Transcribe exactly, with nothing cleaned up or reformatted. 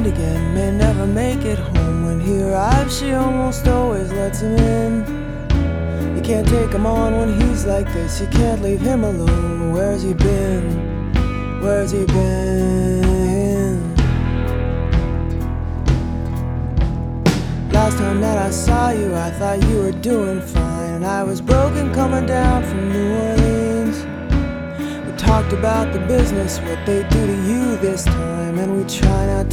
friend again may never make it home. When he arrives, she almost always lets him in. You can't take him on when he's like this. You can't leave him alone. Where's he been? Where's he been? Last time that I saw you, I thought you were doing fine, and I was broken coming down from New Orleans. We talked about the business, what they do to you this time, and we try not